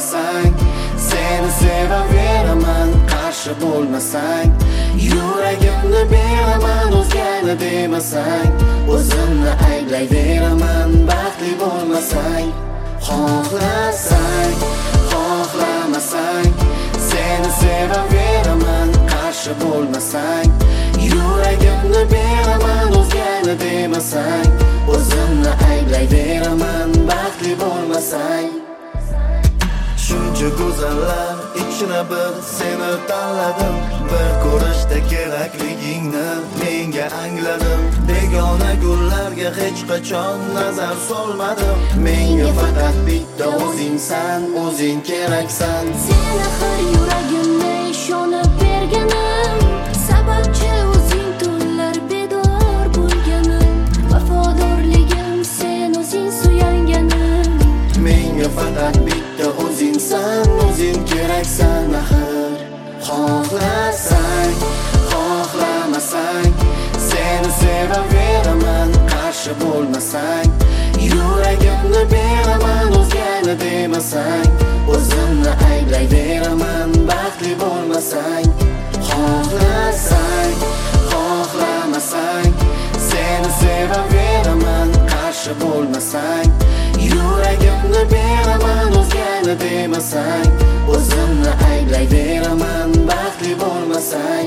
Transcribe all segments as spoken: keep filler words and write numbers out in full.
bo'lmasang, seni sevaveraman qarshi bo'lmasang, yuragimni beraman o'zgani demasang, o'zimni ayblayveraman baxtli bo'lmasang. Xohlasang, xohlamasang, seni sevaveraman qarshi bo'lmasang, yuragimni beraman o'zgani demasang, o'zimni ayblayveraman baxtli bo'lmasang. Shuncha go'zallar ichra bir seni tanladim, bir ko'rishda kerakligingni menga angladim. Begona gullarga hech qachon nazar solmadim, menga faqat bitta o'zingsan, o'zing keraksan. Sen axir yuragimni ishonib berganim, sababchi o'zing tunlar bedor bo'lganim, vafodorligim sen o'zing suyanganim. Menga faqat bitta o'zingsan, o'zing keraksan axir. Xohlasang, xohlamasang, seni sevaveraman qarshi bo'lmasang, yuragimni beraman o'zgani demasang, o'zimni ayblayveraman baxtli bo'lmasang. Xohlasang, xohlamasang, seni sevaveraman qarshi bo'lmasang, yuragimni beraman o'zgani demasang, o'zimni ayblayveraman baxtli bo'lmasang.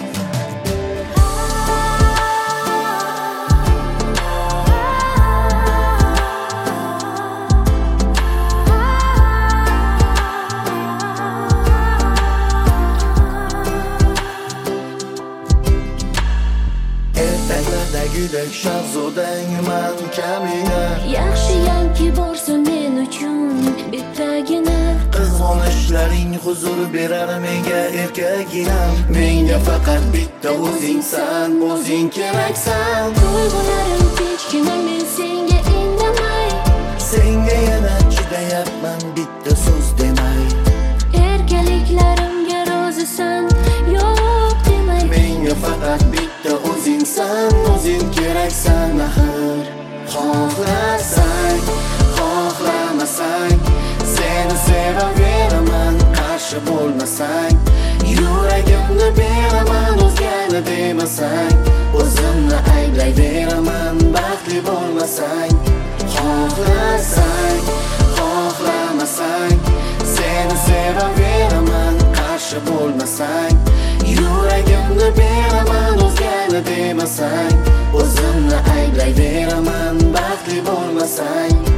Ertaklardagidek shahzodangman kamina, Yaxshiyamki borsan men uchun bittagina. Qizg'onishlaring huzur berar menga erkaginam, menga faqat bitta o'zingsan, o'zing keraksan. Tuyg'ularim tinchgina men senga indamay, Senga yana chidayapman bitta so'z demay. Erkaliklarimga rozisan yo'q demay. Menga faqat bitta o'zingsan, o'zing keraksan axir. Xohlasang, xohlamasang, seni sevaveraman qarshi bo'lmasang, yuragimni beraman o'zgani demasang, o'zimni ayblayveraman baxtli bo'lmasang. Xohlasang, xohlamasang, seni sevaveraman qarshi bo'lmasang, yuragimni beraman o'zgani demasang, o'zimni ayblayveraman baxtli bo'lmasang.